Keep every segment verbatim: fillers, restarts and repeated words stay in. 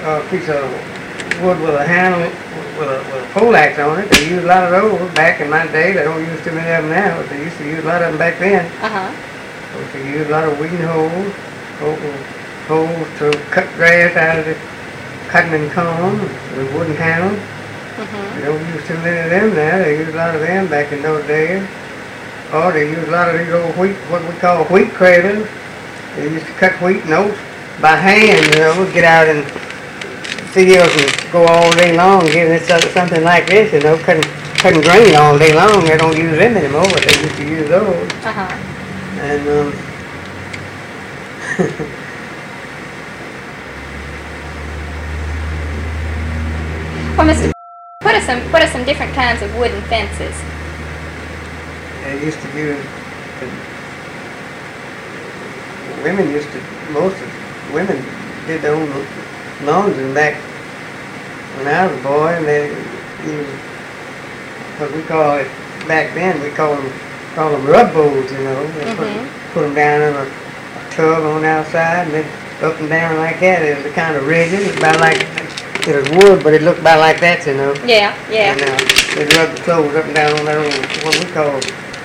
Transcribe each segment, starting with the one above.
a piece of wood with a handle, with a, with a pole axe on it. They used a lot of those back in my day. They don't use too many of them now, but they used to use a lot of them back then. Uh-huh. They used a lot of weeding hoes, hoes to cut grass out of the cutting and comb with wooden handles. Mm-hmm. They don't use too many of them now. They use a lot of them back in those days. Or they use a lot of these old wheat, what we call wheat cradles. They used to cut wheat and oats by hand, you know, get out in fields and go all day long getting it something like this, you know, cutting, cutting grain all day long. They don't use them anymore, but they used to use those. Uh-huh. And, um, well, Mister What are some what are some different kinds of wooden fences? they used to use, women used to, most of women did their own lawns and back when I was a boy, and they used what we call it back then. We call them call them rub bowls, you know. They Mm-hmm. put, put them down in a, a tub on the outside, and then up and down like that. It was kind of rigid. It was about like it was wood, but it looked about like that, you know. Yeah, yeah. And uh, they'd rub the clothes up and down on that old what we call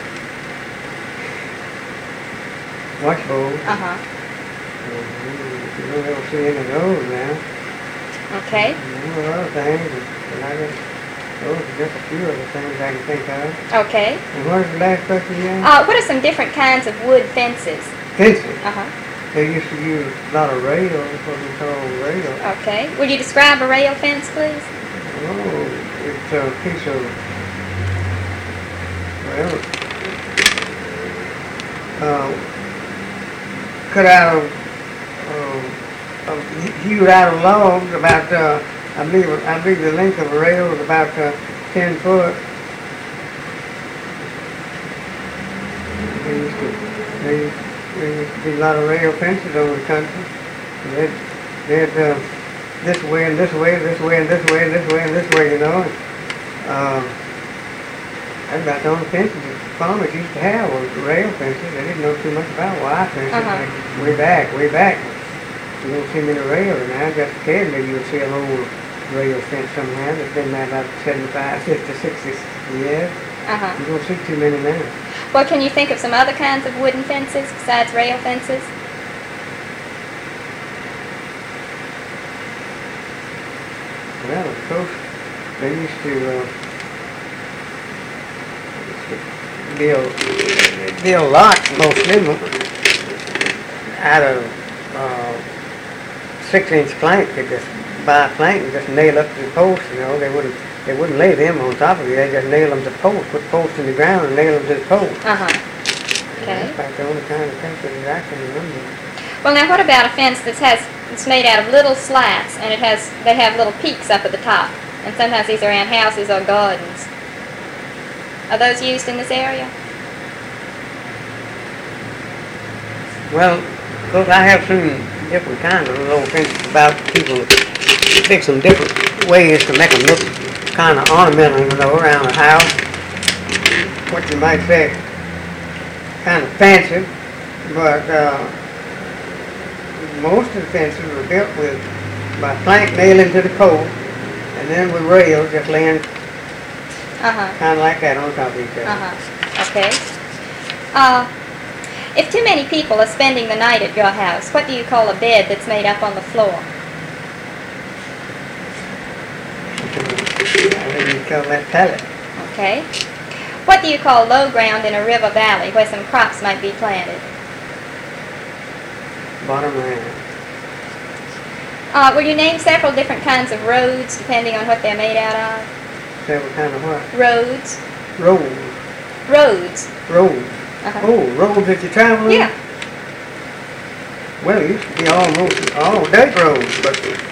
wash bowl. Uh-huh. You don't ever see any of those now. Okay. There were other things, but I guess those are just a few of the things I can think of. Okay. And what is the last question again? Uh, what are some different kinds of wood fences? Fences. Uh-huh. They used to use a lot of rails, what we call rails. Okay. Would you describe a rail fence, please? Oh, it's a piece of, well, uh, cut out of, uh, of hewed out of logs about, uh, I believe, I believe the length of a rail is about uh, ten foot. They used to, they, there used to be a lot of rail fences over the country. They'd, they'd uh, this way and this way, this way and this way and this way and this way, you know. Um, that's about the only fences that farmers used to have was rail fences. They didn't know too much about wire fences. Uh-huh. Like way back, way back. You don't see many rails now. Just occasionally you'll see an old rail fence somehow that's been there about seventy-five, fifty, sixty years. Uh-huh. You don't see too many now. Well, can you think of some other kinds of wooden fences besides rail fences? Well, of course, they used to uh, build, build lots, mostly, out of uh, six-inch plank. They just buy a plank and just nail up to the post, you know. They wouldn't, they wouldn't lay them on top of you. They just nail them to the post, put posts in the ground and nail them to the post. Uh-huh. Okay. That's about the only kind of fences that I can remember. Well, now what about a fence that has, it's made out of little slats, and it has, they have little peaks up at the top, and sometimes these are around houses or gardens. Are those used in this area? Well, of course, I have seen different kinds of little fences about people fix them different ways to make them look kind of ornamental, you know, around the house. What you might say, kind of fancy, but uh, most of the fences were built with by plank nailing to the post, and then with rails just laying Uh-huh. kind of like that on top of each other. Uh-huh. Okay. Uh, if too many people are spending the night at your house, what do you call a bed that's made up on the floor? I think you call that pallet. Okay. What do you call low ground in a river valley where some crops might be planted? Bottom land. Uh, will you name several different kinds of roads depending on what they're made out of? Several kind of what? Roads. Roads. Roads. Roads. Uh-huh. Oh, roads that you travel on? Yeah. Well, it used to be almost all dirt roads, but